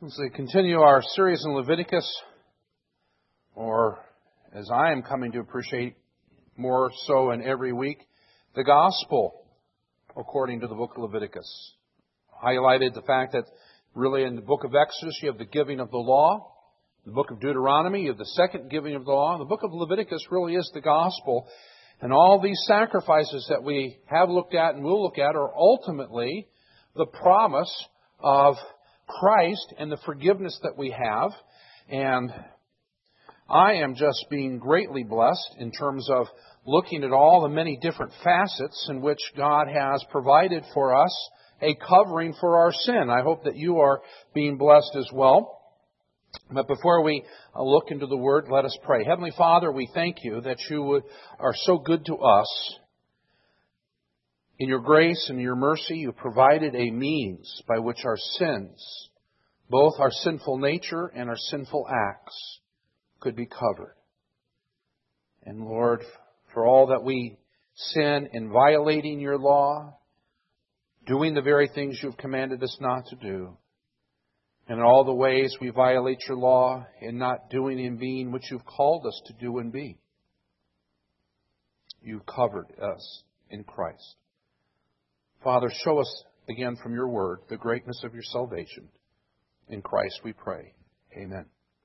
As we continue our series in Leviticus, or as I am coming to appreciate more so in every week, the gospel according to the book of Leviticus. Highlighted the fact that really in the book of Exodus you have the giving of the law. In the book of Deuteronomy you have the second giving of the law. The book of Leviticus really is the gospel. And all these sacrifices that we have looked at and will look at are ultimately the promise of Christ and the forgiveness that we have. And I am just being greatly blessed in terms of looking at all the many different facets in which God has provided for us a covering for our sin. I hope that you are being blessed as well. But before we look into the Word, let us pray. Heavenly Father, we thank you that you are so good to us. In your grace and your mercy, you provided a means by which our sins, both our sinful nature and our sinful acts, could be covered. And Lord, for all that we sin in violating your law, doing the very things you've commanded us not to do, and in all the ways we violate your law in not doing and being what you've called us to do and be, you've covered us in Christ. Father, show us again from your word the greatness of your salvation. In Christ we pray. Amen.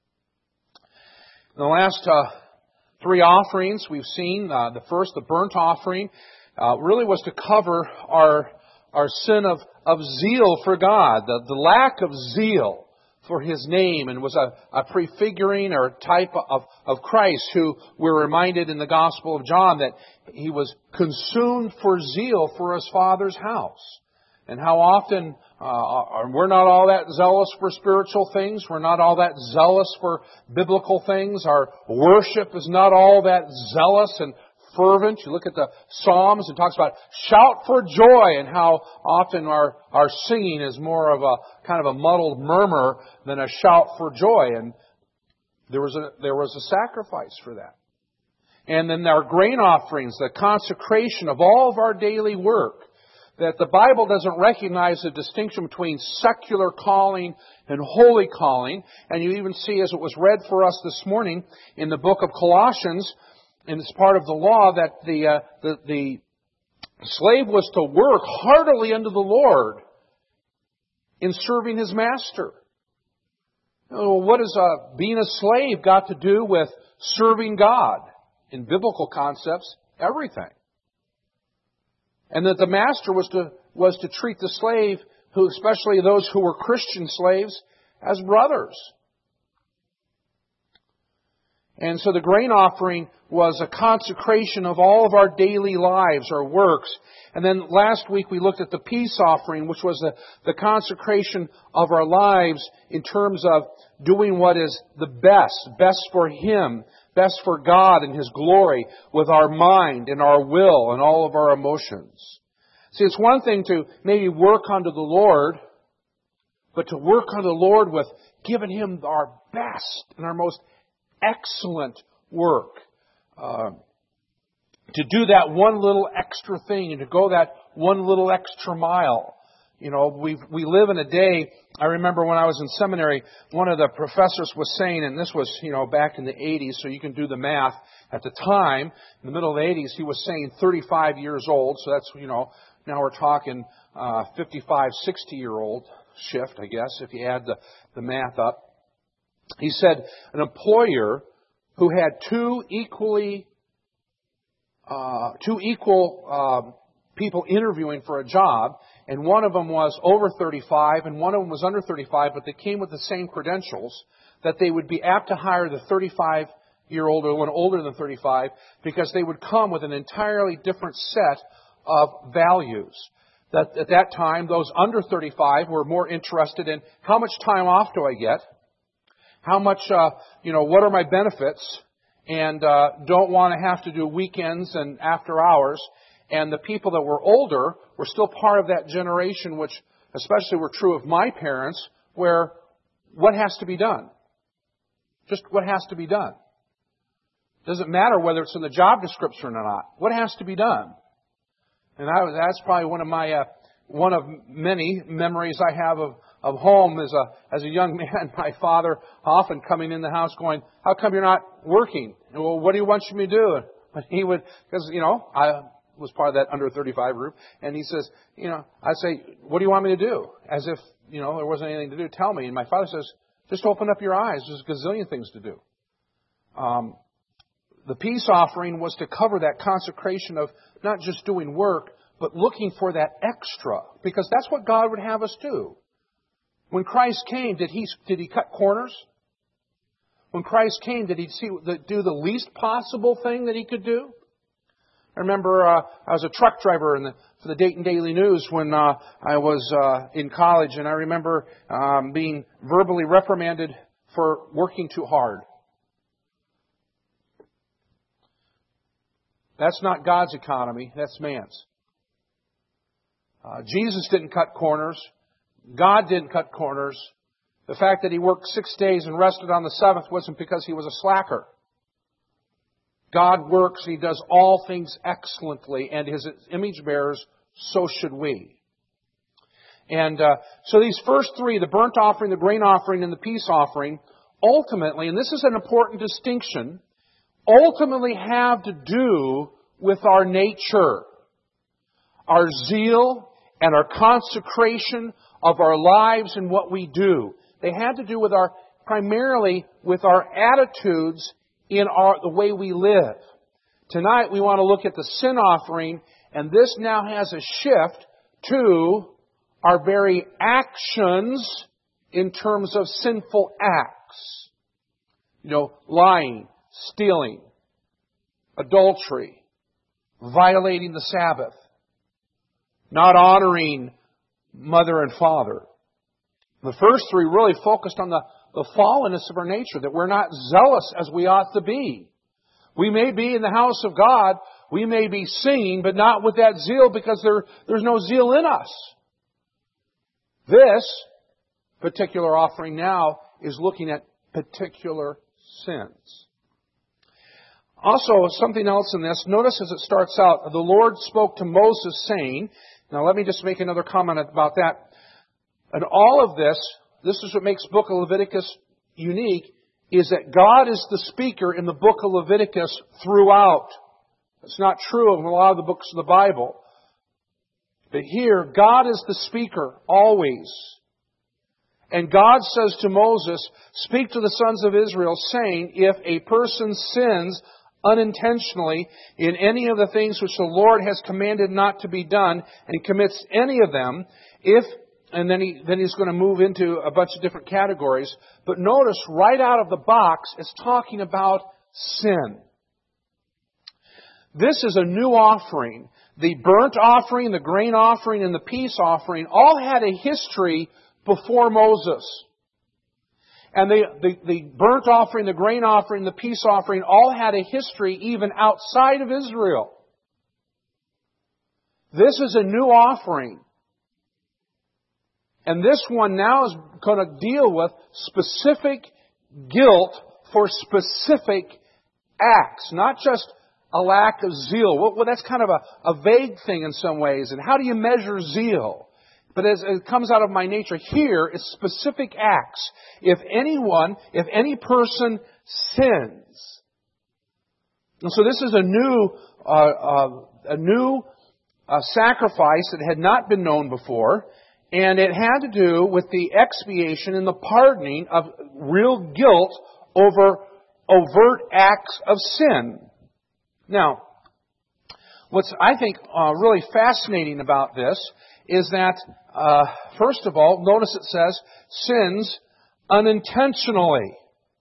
In the last three offerings we've seen, the first, the burnt offering, really was to cover our sin of zeal for God, the lack of zeal for His name, and was a prefiguring or type of Christ, who we're reminded in the Gospel of John that He was consumed for zeal for His Father's house. And how often we're not all that zealous for spiritual things. We're not all that zealous for biblical things. Our worship is not all that zealous and fervent. You look at the Psalms, it talks about shout for joy, and how often our singing is more of a kind of a muddled murmur than a shout for joy. And there was a sacrifice for that. And then our grain offerings, the consecration of all of our daily work, that the Bible doesn't recognize the distinction between secular calling and holy calling. And you even see, as it was read for us this morning in the book of Colossians, and it's part of the law, that the slave was to work heartily unto the Lord in serving his master. What has being a slave got to do with serving God? In biblical concepts, everything. And that the master was to treat the slave, who, especially those who were Christian slaves, as brothers. And so the grain offering was a consecration of all of our daily lives, our works. And then last week we looked at the peace offering, which was the consecration of our lives in terms of doing what is the best for Him, best for God and His glory, with our mind and our will and all of our emotions. See, it's one thing to maybe work unto the Lord, but to work unto the Lord with giving Him our best and our most excellent work. To do that one little extra thing and to go that one little extra mile. You know, we live in a day, I remember when I was in seminary, one of the professors was saying, and this was, back in the 80s, so you can do the math. At the time, in the middle of the 80s, he was saying 35 years old, so that's, now we're talking 55, 60-year-old shift, I guess, if you add the math up. He said an employer who had two equal people interviewing for a job, and one of them was over 35 and one of them was under 35, but they came with the same credentials, that they would be apt to hire the 35-year-old or one older than 35, because they would come with an entirely different set of values. That at that time, those under 35 were more interested in how much time off do I get, how much, what are my benefits, and don't want to have to do weekends and after hours. And the people that were older were still part of that generation, which especially were true of my parents, where what has to be done? Just what has to be done. Doesn't matter whether it's in the job description or not. What has to be done? And that's probably one of many memories I have of of home as a young man, my father often coming in the house going, "How come you're not working?" And, "Well, what do you want me to do?" But he would, because, I was part of that under 35 group, and he says, I'd say, "What do you want me to do?" As if, there wasn't anything to do. "Tell me." And my father says, "Just open up your eyes. There's a gazillion things to do." The peace offering was to cover that consecration of not just doing work, but looking for that extra, because that's what God would have us do. When Christ came, did He cut corners? When Christ came, did He do the least possible thing that He could do? I remember I was a truck driver for the Dayton Daily News when I was in college, and I remember being verbally reprimanded for working too hard. That's not God's economy, that's man's. Jesus didn't cut corners. God didn't cut corners. The fact that He worked 6 days and rested on the seventh wasn't because He was a slacker. God works, He does all things excellently, and His image bearers, so should we. And so these first three, the burnt offering, the grain offering, and the peace offering, ultimately, and this is an important distinction, ultimately have to do with our nature, our zeal, and our consecration of our lives and what we do. They had to do with primarily with our attitudes in the way we live. Tonight we want to look at the sin offering, and this now has a shift to our very actions in terms of sinful acts. Lying, stealing, adultery, violating the Sabbath, not honoring mother and father. The first three really focused on the fallenness of our nature, that we're not zealous as we ought to be. We may be in the house of God, we may be singing, but not with that zeal because there's no zeal in us. This particular offering now is looking at particular sins. Also, something else in this, notice as it starts out, the Lord spoke to Moses saying, now let me just make another comment about that. And all of this is what makes the book of Leviticus unique, is that God is the speaker in the book of Leviticus throughout. It's not true of a lot of the books of the Bible. But here, God is the speaker always. And God says to Moses, "Speak to the sons of Israel, saying, if a person sins unintentionally in any of the things which the Lord has commanded not to be done, and commits any of them, and then he's going to move into a bunch of different categories. But notice, right out of the box, it's talking about sin. This is a new offering. The burnt offering, the grain offering, and the peace offering all had a history before Moses. And the burnt offering, the grain offering, the peace offering all had a history even outside of Israel. This is a new offering. And this one now is going to deal with specific guilt for specific acts, not just a lack of zeal. Well, that's kind of a vague thing in some ways. And how do you measure zeal? But as it comes out of my nature, here is specific acts. If any person sins. And so this is a new sacrifice that had not been known before. And it had to do with the expiation and the pardoning of real guilt over overt acts of sin. Now, what's I think really fascinating about this is that, first of all, notice it says, sins unintentionally.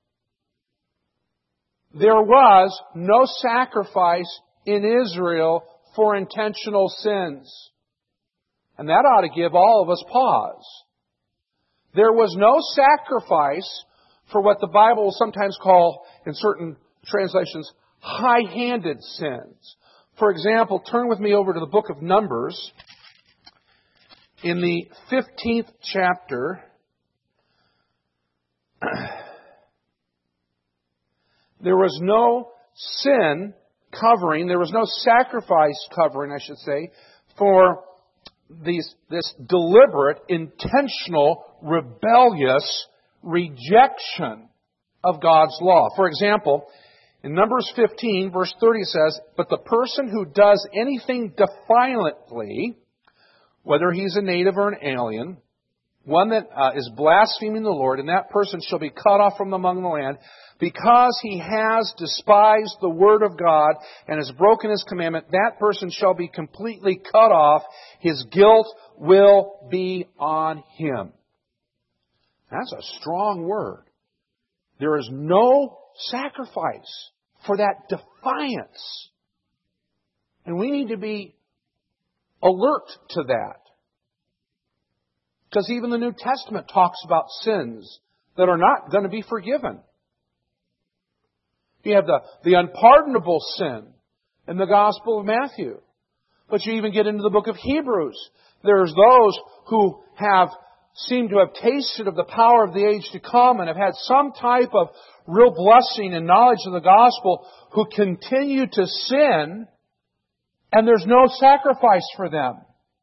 There was no sacrifice in Israel for intentional sins. And that ought to give all of us pause. There was no sacrifice for what the Bible will sometimes call, in certain translations, high-handed sins. For example, turn with me over to the book of Numbers. In the 15th chapter, there was no sin covering, there was no sacrifice covering, I should say, for this deliberate, intentional, rebellious rejection of God's law. For example, in Numbers 15, verse 30 says, "But the person who does anything defiantly, whether he's a native or an alien, one that is blaspheming the Lord, and that person shall be cut off from among the land, because he has despised the word of God and has broken his commandment, that person shall be completely cut off. His guilt will be on him." That's a strong word. There is no sacrifice for that defiance. And we need to be alert to that. Because even the New Testament talks about sins that are not going to be forgiven. You have the unpardonable sin in the Gospel of Matthew. But you even get into the book of Hebrews. There's those who seem to have tasted of the power of the age to come and have had some type of real blessing and knowledge of the gospel, who continue to sin, and there's no sacrifice for them.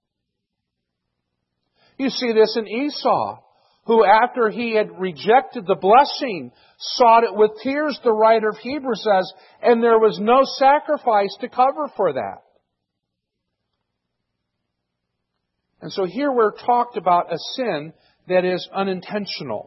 You see this in Esau, who after he had rejected the blessing, sought it with tears, the writer of Hebrews says, and there was no sacrifice to cover for that. And so here we're talked about a sin that is unintentional.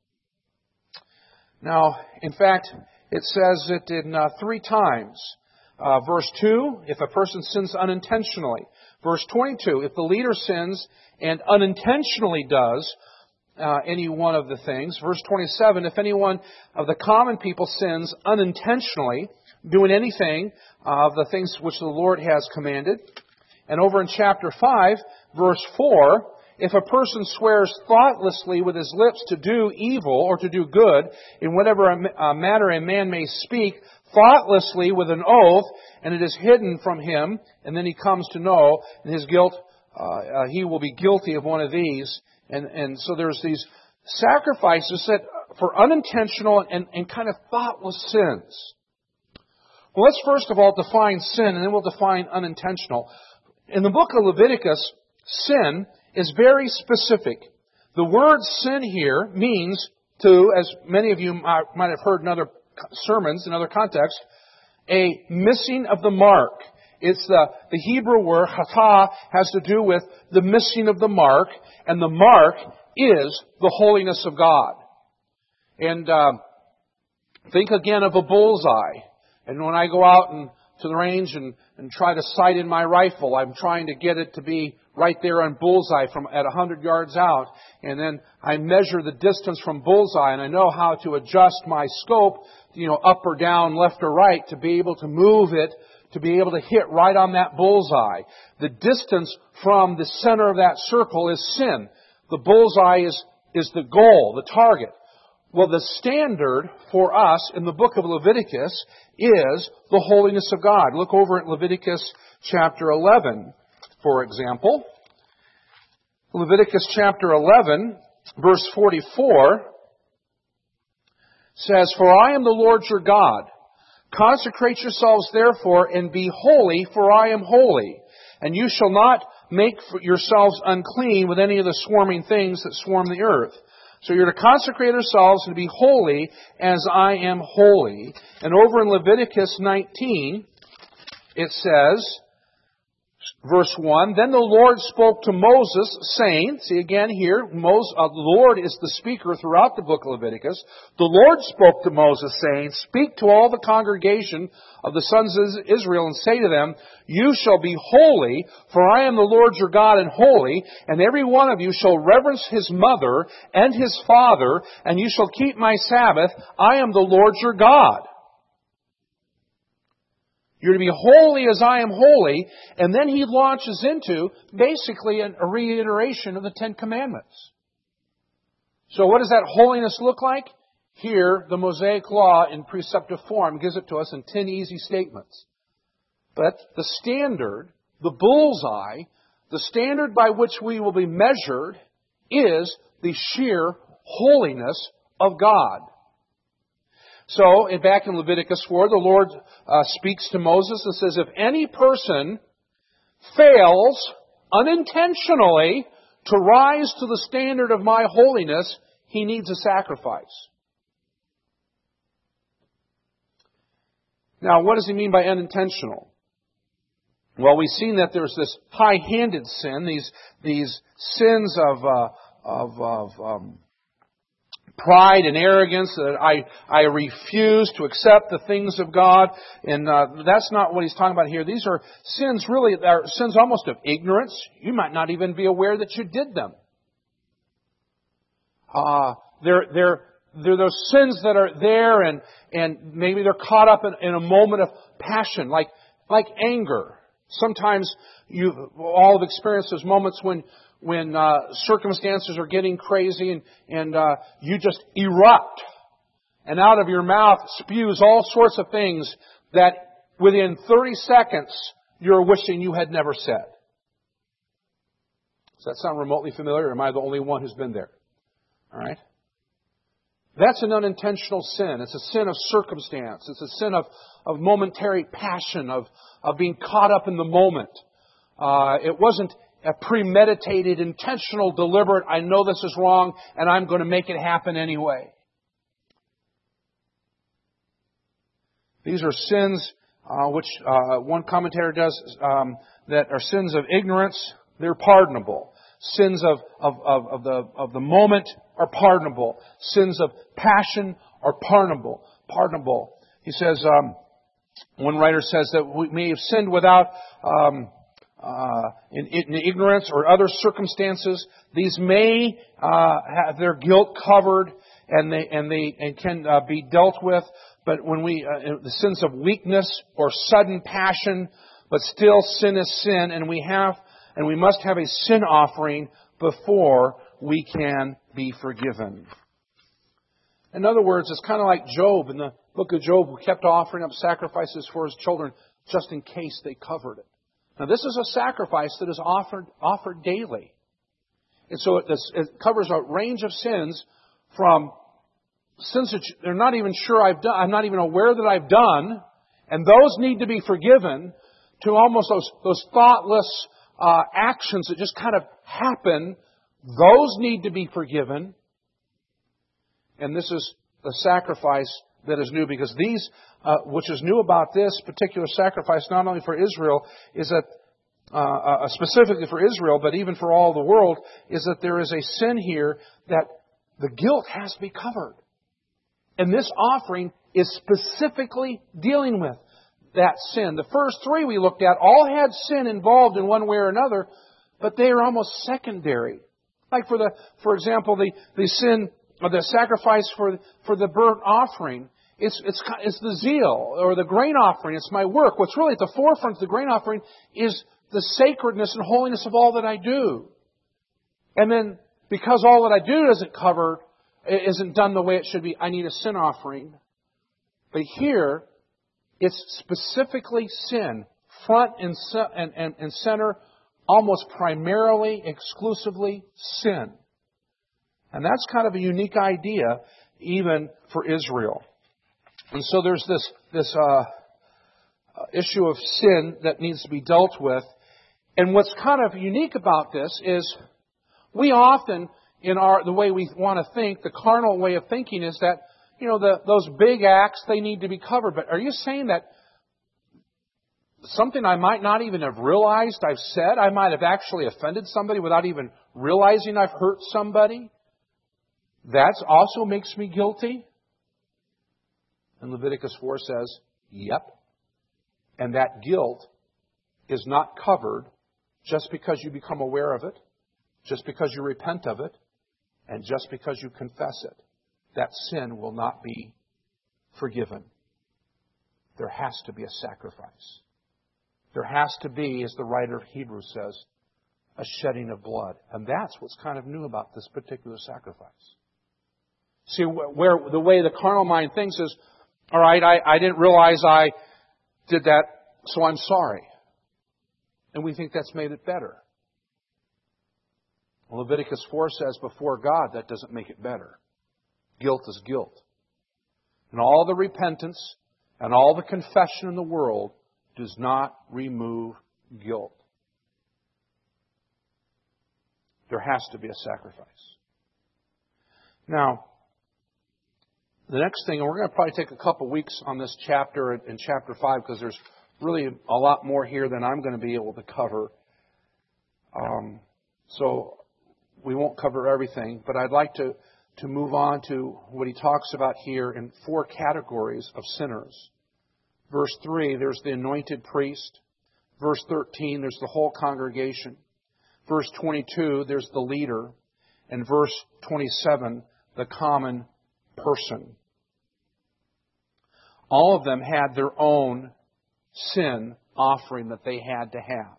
Now, in fact, it says it in 3 times. Verse 2, if a person sins unintentionally. Verse 22, if the leader sins and unintentionally does any one of the things. Verse 27, if anyone of the common people sins unintentionally, doing anything of the things which the Lord has commanded. And over in chapter 5, verse 4, if a person swears thoughtlessly with his lips to do evil or to do good, in whatever matter a man may speak, thoughtlessly with an oath, and it is hidden from him, and then he comes to know, and his guilt, he will be guilty of one of these. And so there's these sacrifices that for unintentional and kind of thoughtless sins. Well, let's first of all define sin, and then we'll define unintentional. In the book of Leviticus, sin is very specific. The word sin here means to, as many of you might have heard in other sermons, in other contexts, a missing of the mark. It's the Hebrew word, hatah, has to do with the missing of the mark, and the mark is the holiness of God. And think again of a bullseye. And when I go out to the range and try to sight in my rifle, I'm trying to get it to be right there on bullseye from at 100 yards out. And then I measure the distance from bullseye, and I know how to adjust my scope, up or down, left or right, to be able to move it, to be able to hit right on that bullseye. The distance from the center of that circle is sin. The bullseye is the goal, the target. Well, the standard for us in the book of Leviticus is the holiness of God. Look over at Leviticus chapter 11, for example. Leviticus chapter 11, verse 44 says, "For I am the Lord your God. Consecrate yourselves therefore and be holy, for I am holy. And you shall not make yourselves unclean with any of the swarming things that swarm the earth. So you're to consecrate yourselves and be holy as I am holy." And over in Leviticus 19, it says, verse 1, "Then the Lord spoke to Moses, saying," see again here, the Lord is the speaker throughout the book of Leviticus. "The Lord spoke to Moses, saying, Speak to all the congregation of the sons of Israel, and say to them, You shall be holy, for I am the Lord your God and holy, and every one of you shall reverence his mother and his father, and you shall keep my Sabbath. I am the Lord your God." You're to be holy as I am holy. And then he launches into basically a reiteration of the 10 Commandments. So what does that holiness look like? Here, the Mosaic Law in preceptive form gives it to us in 10 easy statements. But the standard, the bullseye, the standard by which we will be measured is the sheer holiness of God. So, back in Leviticus 4, the Lord speaks to Moses and says, "If any person fails unintentionally to rise to the standard of my holiness, he needs a sacrifice. Now, what does he mean by unintentional? Well, we've seen that there's this high-handed sin, these sins of pride and arrogance, that I refuse to accept the things of God, and that's not what he's talking about here. These are sins, really, are sins almost of ignorance. You might not even be aware that you did them. They're those sins that are there, and maybe they're caught up in a moment of passion, like anger. Sometimes you all have experienced those moments when circumstances are getting crazy and you just erupt, and out of your mouth spews all sorts of things that within 30 seconds you're wishing you had never said. Does that sound remotely familiar, or am I the only one who's been there? All right? That's an unintentional sin. It's a sin of circumstance. It's a sin of momentary passion, of being caught up in the moment. It wasn't a premeditated, intentional, deliberate, I know this is wrong and I'm going to make it happen anyway. These are sins which one commentator does that are sins of ignorance. They're pardonable. Sins of the moment are pardonable. Sins of passion are pardonable. He says, one writer says that we may have sinned without in ignorance or other circumstances. These may have their guilt covered and can be dealt with. But when the sins of weakness or sudden passion, but still sin is sin, and we must have a sin offering before we can be forgiven. In other words, it's kind of like Job in the book of Job, who kept offering up sacrifices for his children just in case they covered it. Now, this is a sacrifice that is offered daily. And so it covers a range of sins, from sins that they're not even sure I've done, I'm not even aware that I've done, and those need to be forgiven, to almost those thoughtless actions that just kind of happen. Those need to be forgiven. And this is the sacrifice that is new, because which is new about this particular sacrifice, not only for Israel, is that specifically for Israel, but even for all the world, is that there is a sin here that the guilt has to be covered. And this offering is specifically dealing with that sin. The first three we looked at all had sin involved in one way or another, but they are almost secondary. Like for example, the sin or the sacrifice for the burnt offering, it's the zeal, or the grain offering. It's my work. What's really at the forefront of the grain offering is the sacredness and holiness of all that I do. And then, because all that I do isn't done the way it should be, I need a sin offering. But here, it's specifically sin, front and center, almost primarily, exclusively sin. And that's kind of a unique idea, even for Israel. And so there's this issue of sin that needs to be dealt with. And what's kind of unique about this is we often, in the way we want to think, the carnal way of thinking is that, those big acts, they need to be covered. But are you saying that something I might not even have realized I've said, I might have actually offended somebody without even realizing I've hurt somebody, that also makes me guilty? And Leviticus 4 says, yep. And that guilt is not covered just because you become aware of it, just because you repent of it, and just because you confess it. That sin will not be forgiven. There has to be a sacrifice. There has to be, as the writer of Hebrews says, a shedding of blood. And that's what's kind of new about this particular sacrifice. See, where the way the carnal mind thinks is, all right, I didn't realize I did that, so I'm sorry. And we think that's made it better. Leviticus 4 says before God, that doesn't make it better. Guilt is guilt. And all the repentance and all the confession in the world does not remove guilt. There has to be a sacrifice. Now, the next thing, and we're going to probably take a couple weeks on this chapter in chapter 5 because there's really a lot more here than I'm going to be able to cover. So we won't cover everything, but I'd like to move on to what he talks about here in 4 categories of sinners. Verse 3, there's the anointed priest. Verse 13, there's the whole congregation. Verse 22, there's the leader. And verse 27, the common person. All of them had their own sin offering that they had to have.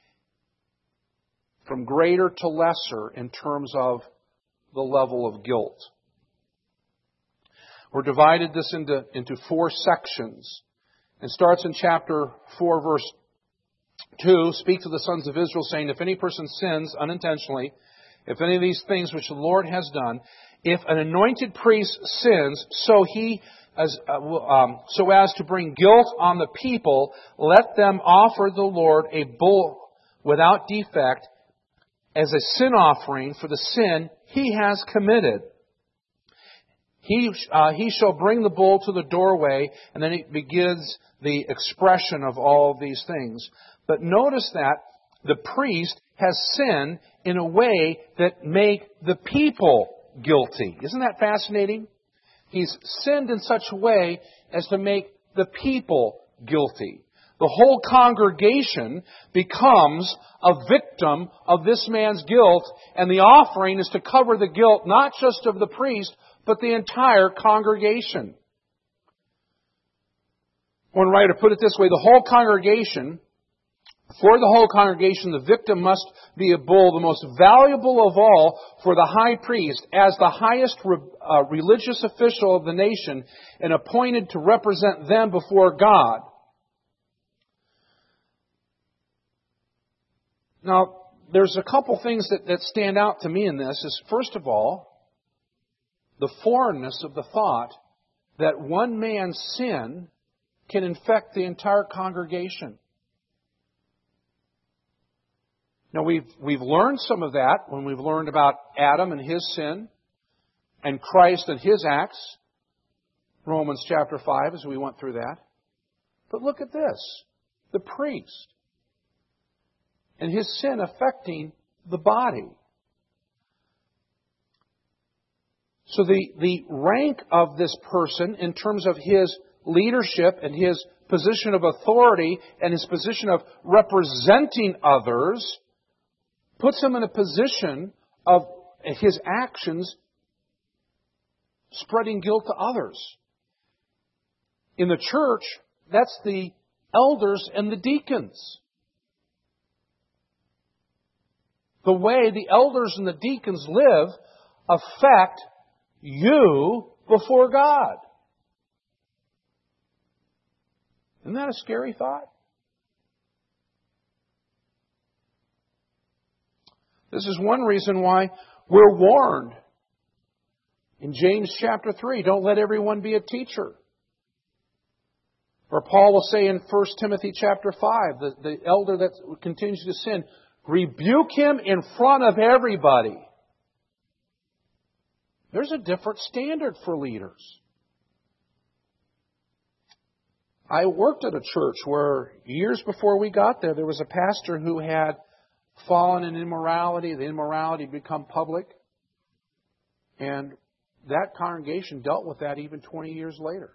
From greater to lesser in terms of the level of guilt. We're divided this into 4 sections. It starts in chapter 4, verse 2. Speak to the sons of Israel, saying, if any person sins unintentionally, if any of these things which the Lord has done, if an anointed priest sins, so as to bring guilt on the people, let them offer the Lord a bull without defect as a sin offering for the sin he has committed. He shall bring the bull to the doorway, and then it begins the expression of all of these things. But notice that the priest has sinned in a way that make the people guilty. Isn't that fascinating? He's sinned in such a way as to make the people guilty. The whole congregation becomes a victim of this man's guilt, and the offering is to cover the guilt not just of the priest, but the entire congregation. One writer put it this way, for the whole congregation, the victim must be a bull, the most valuable of all for the high priest, as the highest religious official of the nation and appointed to represent them before God. Now, there's a couple things that stand out to me in this. Is first of all, the foreignness of the thought that one man's sin can infect the entire congregation. Now, we've learned some of that when we've learned about Adam and his sin and Christ and His acts. Romans chapter 5, as we went through that. But look at this. The priest and his sin affecting the body. So the rank of this person in terms of his leadership and his position of authority and his position of representing others puts him in a position of his actions spreading guilt to others. In the church, that's the elders and the deacons. The way the elders and the deacons live affect you before God. Isn't that a scary thought? This is one reason why we're warned in James chapter 3, don't let everyone be a teacher. Or Paul will say in 1 Timothy chapter 5, the elder that continues to sin, rebuke him in front of everybody. There's a different standard for leaders. I worked at a church where years before we got there was a pastor who had fallen in immorality. The immorality had become public. And that congregation dealt with that even 20 years later.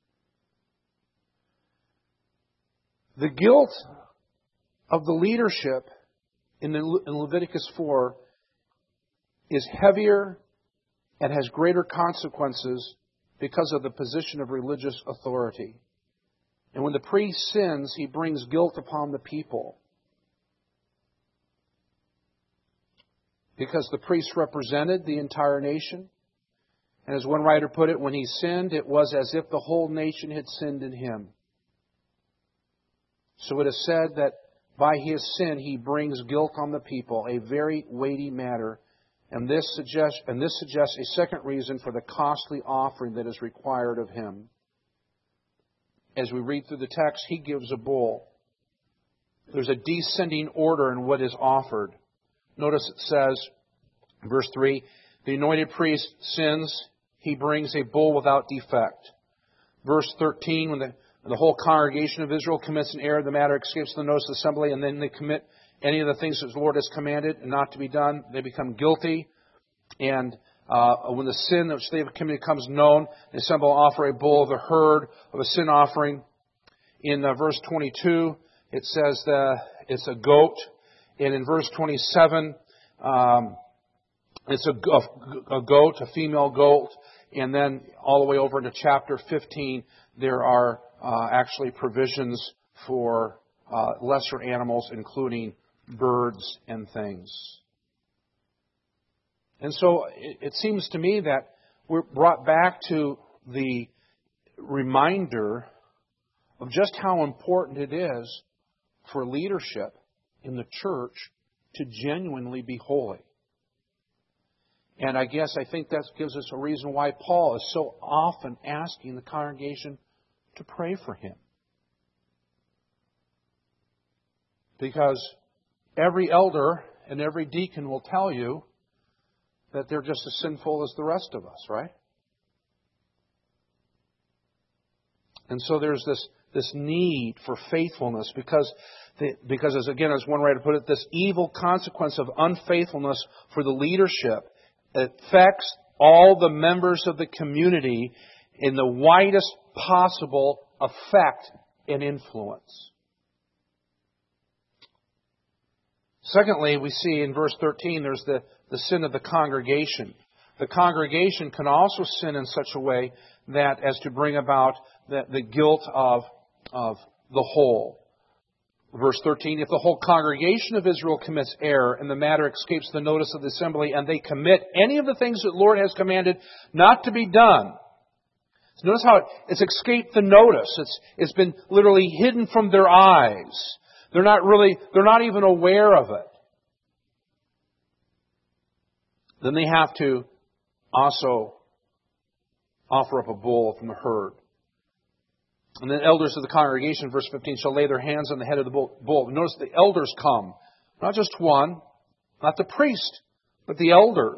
The guilt of the leadership in Leviticus 4 is heavier and has greater consequences because of the position of religious authority. And when the priest sins, he brings guilt upon the people. Because the priest represented the entire nation. And as one writer put it, when he sinned, it was as if the whole nation had sinned in him. So it is said that by his sin, he brings guilt on the people, a very weighty matter. And this suggests a second reason for the costly offering that is required of him. As we read through the text, he gives a bull. There's a descending order in what is offered. Notice it says, Verse 3, the anointed priest sins, he brings a bull without defect. Verse 13, when the whole congregation of Israel commits an error, the matter escapes the notice of the assembly, and then they commit any of the things that the Lord has commanded and not to be done, they become guilty. And when the sin which they have committed becomes known, the assembly will offer a bull of the herd of a sin offering. In verse 22, it says it's a goat. And in verse 27, it's a goat, a female goat. And then all the way over into chapter 15, there are actually provisions for lesser animals, including birds and things. And so it seems to me that we're brought back to the reminder of just how important it is for leadership in the church to genuinely be holy. And I think that gives us a reason why Paul is so often asking the congregation to pray for him. Because every elder and every deacon will tell you that they're just as sinful as the rest of us, right? And so there's this need for faithfulness because as one writer put it, this evil consequence of unfaithfulness for the leadership affects all the members of the community in the widest possible effect and influence. Secondly, we see in verse 13 there's the sin of the congregation. The congregation can also sin in such a way that as to bring about the guilt of the whole. Verse 13, if the whole congregation of Israel commits error and the matter escapes the notice of the assembly and they commit any of the things that the Lord has commanded not to be done. So notice how it's escaped the notice. It's been literally hidden from their eyes. They're not even aware of it. Then they have to also offer up a bull from the herd. And then elders of the congregation, verse 15, shall lay their hands on the head of the bull. Notice the elders come. Not just one, not the priest, but the elders.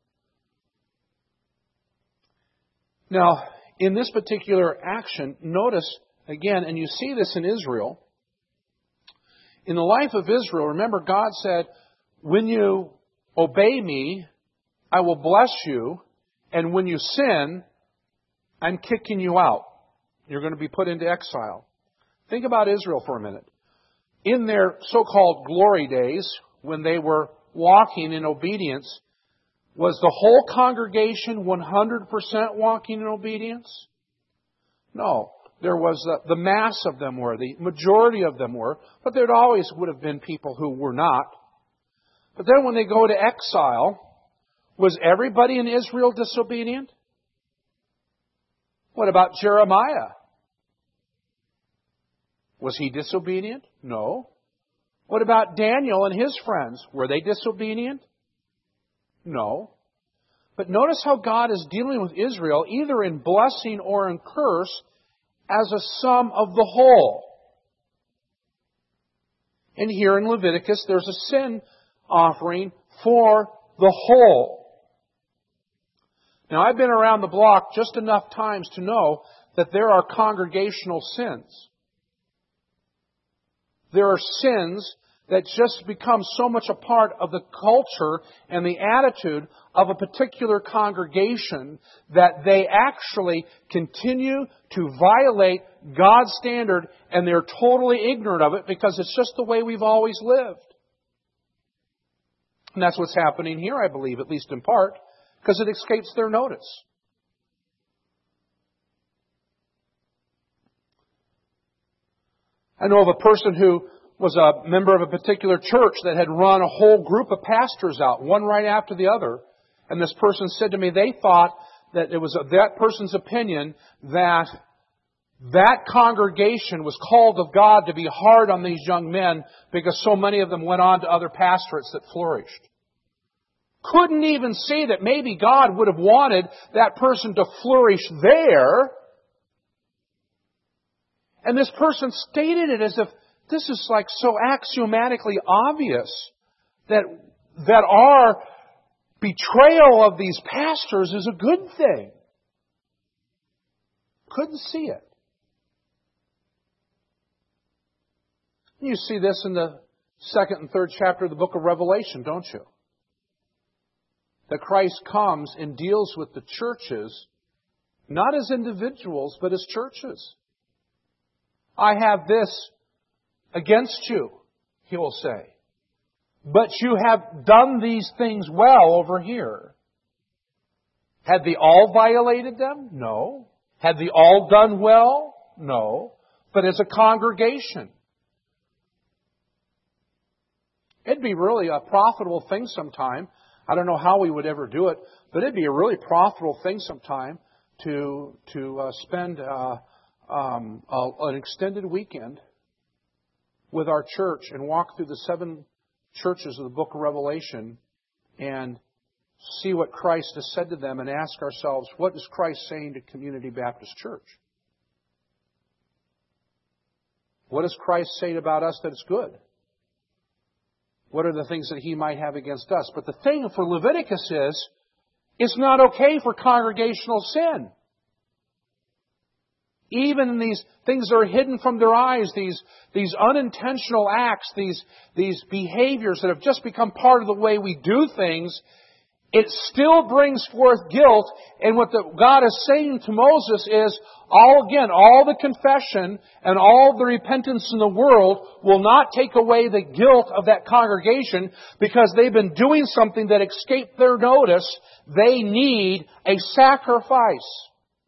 Now, in this particular action, notice again, and you see this in Israel, in the life of Israel, remember God said, when you obey me, I will bless you, and when you sin, I'm kicking you out. You're going to be put into exile. Think about Israel for a minute. In their so-called glory days, when they were walking in obedience, was the whole congregation 100% walking in obedience? No. There was the mass of them were, the majority of them were, but there always would have been people who were not. But then when they go to exile, was everybody in Israel disobedient? What about Jeremiah? Was he disobedient? No. What about Daniel and his friends? Were they disobedient? No. But notice how God is dealing with Israel, either in blessing or in curse, as a sum of the whole. And here in Leviticus, there's a sin offering for the whole. Now, I've been around the block just enough times to know that there are congregational sins. There are sins that just become so much a part of the culture and the attitude of a particular congregation that they actually continue to violate God's standard, and they're totally ignorant of it because it's just the way we've always lived. And that's what's happening here, I believe, at least in part, because it escapes their notice. I know of a person who was a member of a particular church that had run a whole group of pastors out, one right after the other. And this person said to me they thought that it was that person's opinion that that congregation was called of God to be hard on these young men because so many of them went on to other pastorates that flourished. Couldn't even see that maybe God would have wanted that person to flourish there. And this person stated it as if this is like so axiomatically obvious that our betrayal of these pastors is a good thing. Couldn't see it. You see this in the 2nd and 3rd chapter of the book of Revelation, don't you? That Christ comes and deals with the churches, not as individuals, but as churches. I have this against you, He will say. But you have done these things well over here. Had they all violated them? No. Had they all done well? No. But as a congregation. It'd be really a profitable thing sometime. I don't know how we would ever do it, but it'd be a really profitable thing sometime to spend an extended weekend with our church and walk through the 7 churches of the book of Revelation and see what Christ has said to them and ask ourselves, what is Christ saying to Community Baptist Church? What does Christ say about us that is good? What are the things that He might have against us? But the thing for Leviticus is, it's not okay for congregational sin. Even these things that are hidden from their eyes, these unintentional acts, these behaviors that have just become part of the way we do things, it still brings forth guilt. And what God is saying to Moses is, all the confession and all the repentance in the world will not take away the guilt of that congregation because they've been doing something that escaped their notice. They need a sacrifice.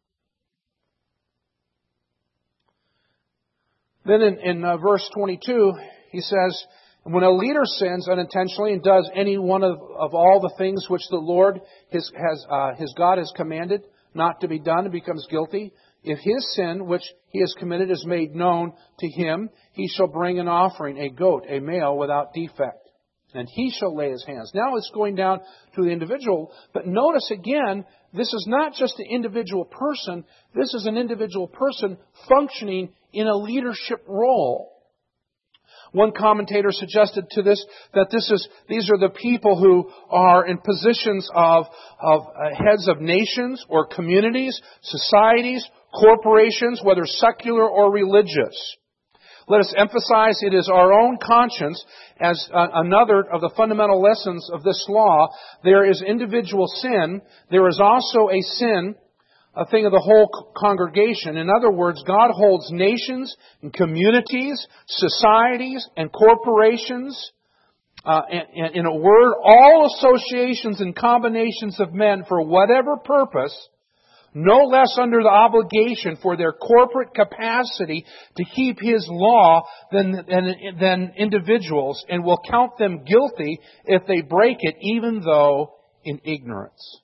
Then in verse 22, he says, when a leader sins unintentionally and does any one of all the things which the Lord, his God has commanded not to be done, and becomes guilty, if his sin which he has committed is made known to him, he shall bring an offering, a goat, a male without defect, and he shall lay his hands. Now it's going down to the individual, but notice again, this is not just an individual person, this is an individual person functioning in a leadership role. One commentator suggested to this that these are the people who are in positions of heads of nations or communities, societies, corporations, whether secular or religious. Let us emphasize it is our own conscience as another of the fundamental lessons of this law. There is individual sin. There is also a sin, a thing of the whole congregation. In other words, God holds nations and communities, societies and corporations, and in a word, all associations and combinations of men for whatever purpose, no less under the obligation for their corporate capacity to keep His law than individuals, and will count them guilty if they break it, even though in ignorance.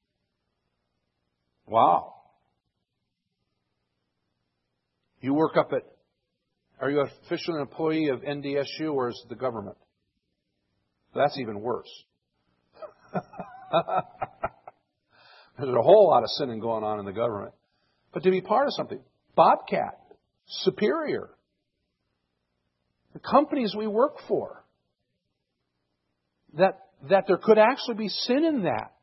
Wow. You work up at, are you officially an employee of NDSU or is it the government? That's even worse. There's a whole lot of sinning going on in the government. But to be part of something, Bobcat, Superior, the companies we work for, that there could actually be sin in that.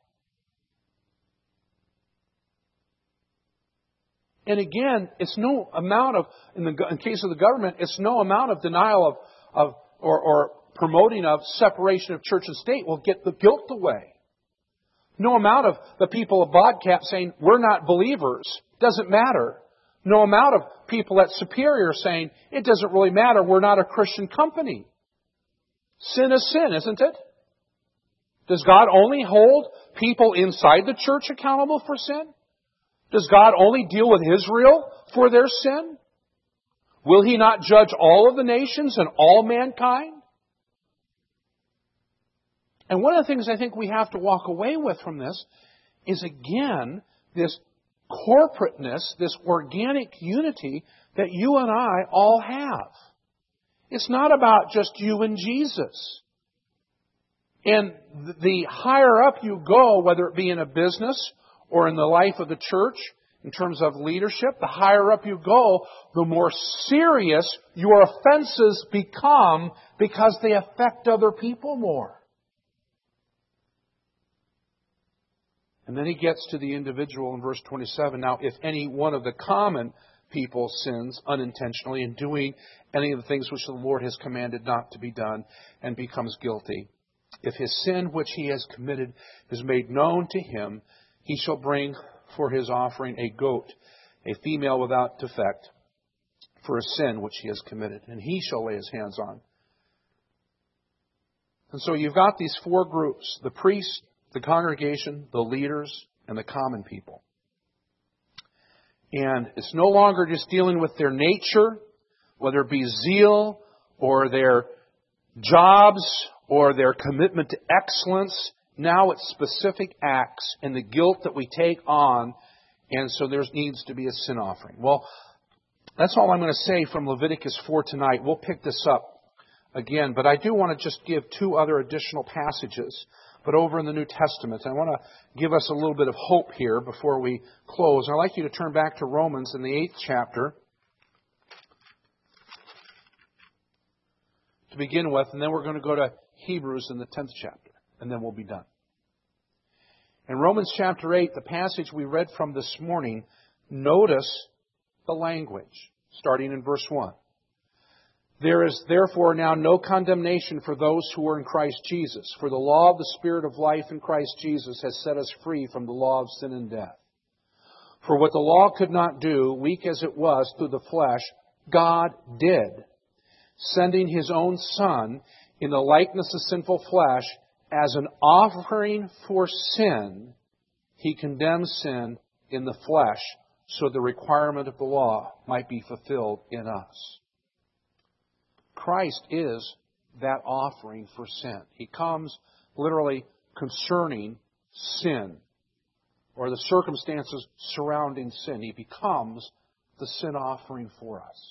And again, it's no amount of, in case of the government, it's no amount of denial or promoting of separation of church and state will get the guilt away. No amount of the people of Bobcat saying, we're not believers, doesn't matter. No amount of people at Superior saying, it doesn't really matter, we're not a Christian company. Sin is sin, isn't it? Does God only hold people inside the church accountable for sin? Does God only deal with Israel for their sin? Will He not judge all of the nations and all mankind? And one of the things I think we have to walk away with from this is, again, this corporateness, this organic unity that you and I all have. It's not about just you and Jesus. And the higher up you go, whether it be in a business or in the life of the church, in terms of leadership, the higher up you go, the more serious your offenses become because they affect other people more. And then he gets to the individual in verse 27. Now, if any one of the common people sins unintentionally in doing any of the things which the Lord has commanded not to be done and becomes guilty, if his sin which he has committed is made known to him, he shall bring for his offering a goat, a female without defect, for a sin which he has committed, and he shall lay his hands on. And so you've got these four groups: the priest, the congregation, the leaders, and the common people. And it's no longer just dealing with their nature, whether it be zeal or their jobs or their commitment to excellence. Now it's specific acts and the guilt that we take on, and so there needs to be a sin offering. Well, that's all I'm going to say from Leviticus 4 tonight. We'll pick this up again, but I do want to just give two other additional passages, but over in the New Testament. I want to give us a little bit of hope here before we close. I'd like you to turn back to Romans in the 8th chapter to begin with, and then we're going to go to Hebrews in the 10th chapter, and then we'll be done. In Romans chapter 8, the passage we read from this morning, notice the language, starting in verse 1. There is therefore now no condemnation for those who are in Christ Jesus. For the law of the Spirit of life in Christ Jesus has set us free from the law of sin and death. For what the law could not do, weak as it was through the flesh, God did, sending His own Son in the likeness of sinful flesh as an offering for sin. He condemned sin in the flesh so the requirement of the law might be fulfilled in us. Christ is that offering for sin. He comes literally concerning sin or the circumstances surrounding sin. He becomes the sin offering for us.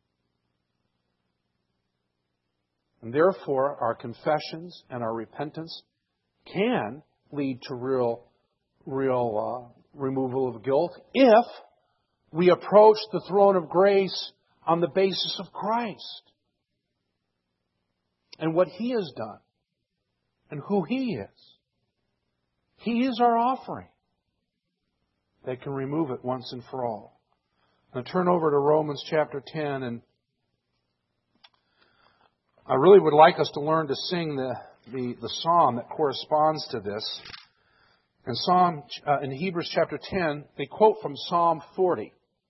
And therefore, our confessions and our repentance can lead to real removal of guilt if we approach the throne of grace on the basis of Christ and what He has done and who He is. He is our offering that can remove it once and for all. Now turn over to Romans chapter 10, and I really would like us to learn to sing the psalm that corresponds to this. In Hebrews chapter 10, they quote from Psalm 40.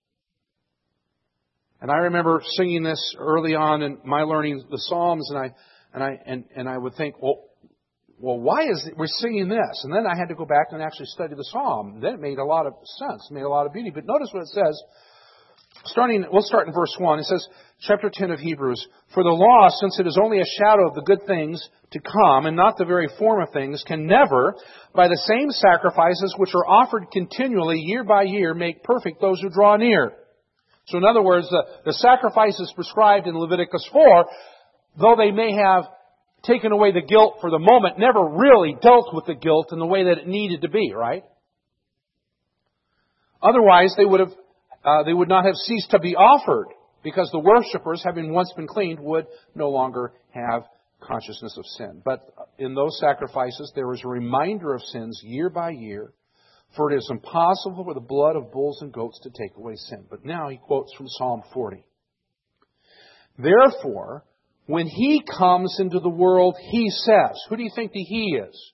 And I remember singing this early on in my learning the Psalms, and I would think, well, why is we're singing this? And then I had to go back and actually study the Psalm. Then it made a lot of sense, made a lot of beauty. But notice what it says. We'll start in verse 1. It says, chapter 10 of Hebrews, "For the law, since it is only a shadow of the good things to come, and not the very form of things, can never, by the same sacrifices which are offered continually year by year, make perfect those who draw near." So in other words, the sacrifices prescribed in Leviticus 4, though they may have taken away the guilt for the moment, never really dealt with the guilt in the way that it needed to be, right? Otherwise, they would not have ceased to be offered, because the worshippers, having once been cleaned, would no longer have consciousness of sin. But in those sacrifices, there is a reminder of sins year by year, for it is impossible for the blood of bulls and goats to take away sin. But now he quotes from Psalm 40. "Therefore, when He comes into the world, He says," who do you think the He is?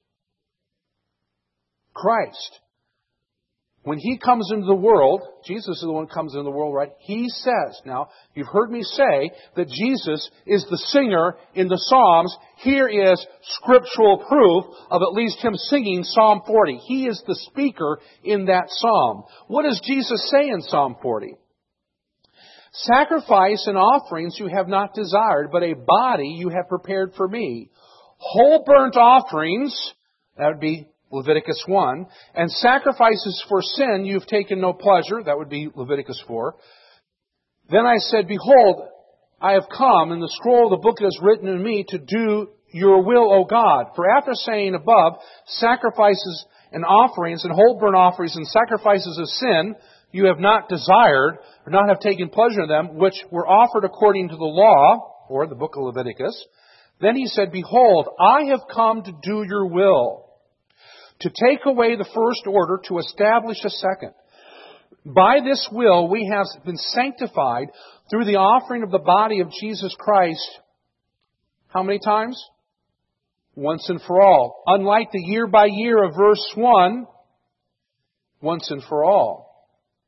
Christ. When He comes into the world, Jesus is the one who comes into the world, right? He says. Now, you've heard me say that Jesus is the singer in the Psalms. Here is scriptural proof of at least Him singing Psalm 40. He is the speaker in that psalm. What does Jesus say in Psalm 40? "Sacrifice and offerings you have not desired, but a body you have prepared for me. Whole burnt offerings," that would be Leviticus 1, "and sacrifices for sin you've taken no pleasure," that would be Leviticus 4. "Then I said, Behold, I have come, and the scroll of the book is written in me to do your will, O God. For after saying above, sacrifices and offerings and whole burnt offerings and sacrifices of sin you have not desired, or not have taken pleasure in them, which were offered according to the law," or the book of Leviticus. "Then He said, Behold, I have come to do your will, to take away the first order, to establish a second. By this will we have been sanctified through the offering of the body of Jesus Christ. How many times? Once and for all. Unlike the year by year of verse 1, once and for all.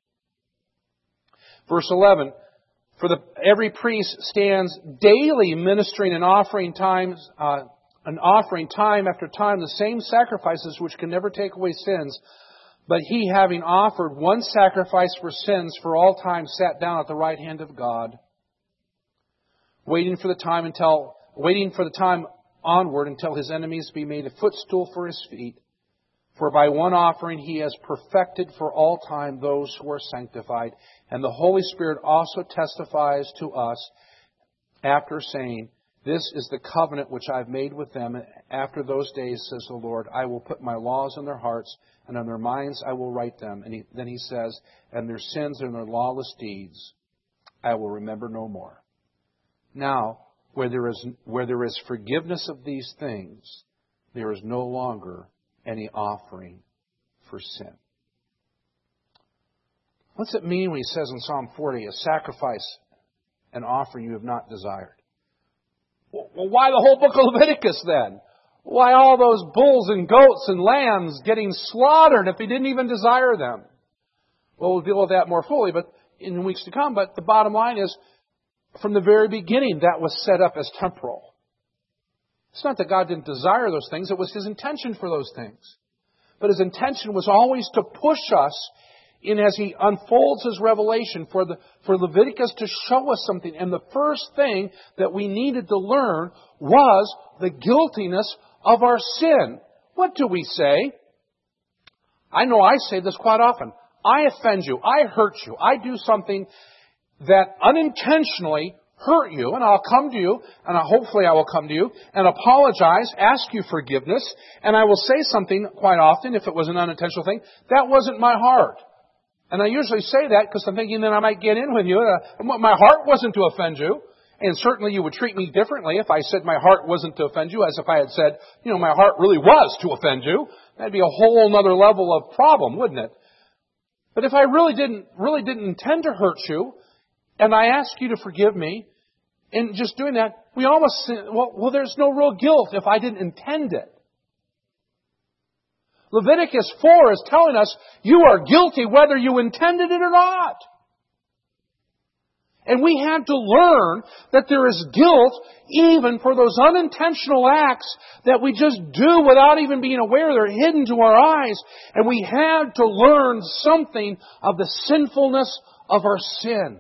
Verse 11, every priest stands daily ministering and offering time after time the same sacrifices which can never take away sins. But he, having offered one sacrifice for sins for all time, sat down at the right hand of God, waiting for the time onward until his enemies be made a footstool for his feet. For by one offering he has perfected for all time those who are sanctified. And the Holy Spirit also testifies to us after saying, This is the covenant which I have made with them. After those days, says the Lord, I will put my laws in their hearts, and on their minds I will write them. And then he says, and their sins and their lawless deeds I will remember no more. Now, where there is forgiveness of these things, there is no longer any offering for sin. What's it mean when he says in Psalm 40, a sacrifice, an offering you have not desired? Well, why the whole book of Leviticus then? Why all those bulls and goats and lambs getting slaughtered if he didn't even desire them? Well, we'll deal with that more fully but in weeks to come. But the bottom line is, from the very beginning, that was set up as temporal. It's not that God didn't desire those things. It was His intention for those things. But His intention was always to push us in as He unfolds His revelation for Leviticus to show us something. And the first thing that we needed to learn was the guiltiness of our sin. What do we say? I know I say this quite often. I offend you. I hurt you. I do something that unintentionally hurt you, and I'll come to you, and hopefully I will come to you, and apologize, ask you forgiveness, and I will say something quite often, if it was an unintentional thing, that wasn't my heart. And I usually say that because I'm thinking that I might get in with you. My heart wasn't to offend you, and certainly you would treat me differently if I said my heart wasn't to offend you, as if I had said, my heart really was to offend you. That'd be a whole other level of problem, wouldn't it? But if I really didn't intend to hurt you, and I ask you to forgive me, and just doing that, we almost say, well, there's no real guilt if I didn't intend it. Leviticus 4 is telling us you are guilty whether you intended it or not. And we had to learn that there is guilt even for those unintentional acts that we just do without even being aware they're hidden to our eyes. And we had to learn something of the sinfulness of our sin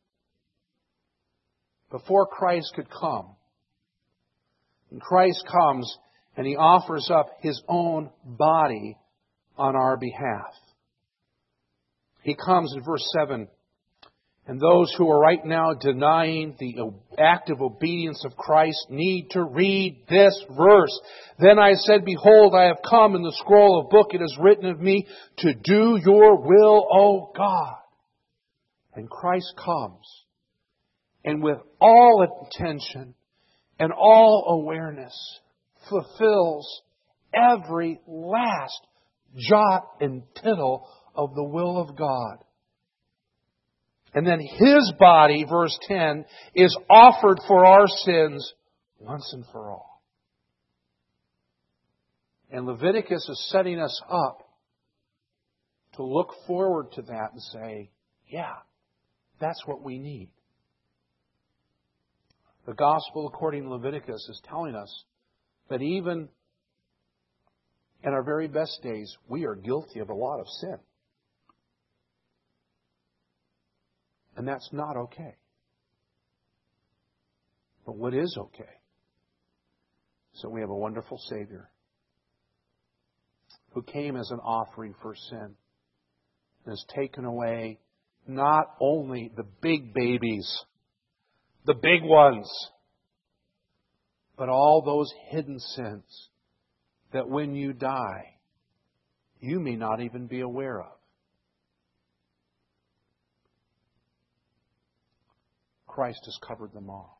before Christ could come. And Christ comes and He offers up His own body on our behalf. He comes in verse 7. And those who are right now denying the active obedience of Christ need to read this verse. Then I said, Behold, I have come. In the scroll of book it is written of me to do your will, O God. And Christ comes. And with all intention and all awareness fulfills every last jot and tittle of the will of God. And then His body, verse 10, is offered for our sins once and for all. And Leviticus is setting us up to look forward to that and say, yeah, that's what we need. The gospel according to Leviticus is telling us that even in our very best days, we are guilty of a lot of sin. And that's not okay. But what is okay? So we have a wonderful Savior who came as an offering for sin and has taken away not only the big babies, the big ones, but all those hidden sins that when you die, you may not even be aware of. Christ has covered them all.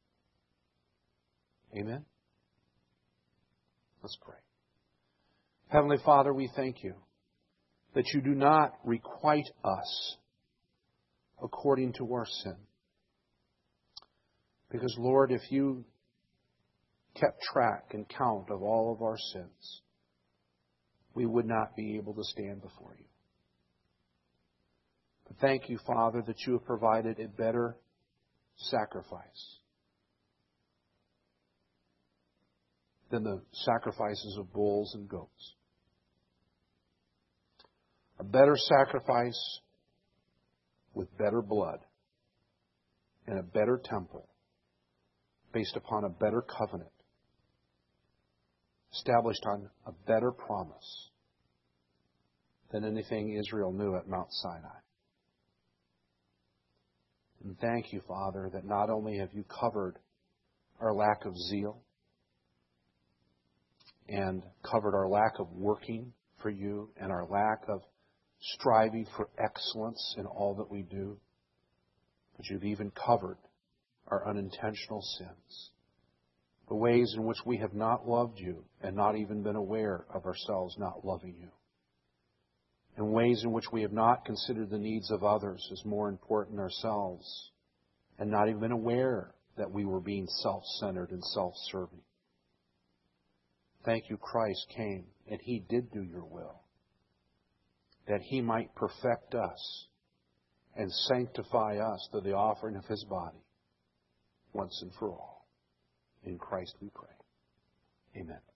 Amen? Let's pray. Heavenly Father, we thank You that You do not requite us according to our sin. Because, Lord, if You kept track and count of all of our sins, we would not be able to stand before You. But thank You, Father, that You have provided a better sacrifice than the sacrifices of bulls and goats. A better sacrifice with better blood and a better temple based upon a better covenant established on a better promise than anything Israel knew at Mount Sinai. And thank You, Father, that not only have You covered our lack of zeal and covered our lack of working for You and our lack of striving for excellence in all that we do, but You've even covered our unintentional sins, the ways in which we have not loved You and not even been aware of ourselves not loving You, and ways in which we have not considered the needs of others as more important than ourselves and not even been aware that we were being self-centered and self-serving. Thank You, Christ came and He did do Your will, that He might perfect us and sanctify us through the offering of His body once and for all. In Christ we pray. Amen.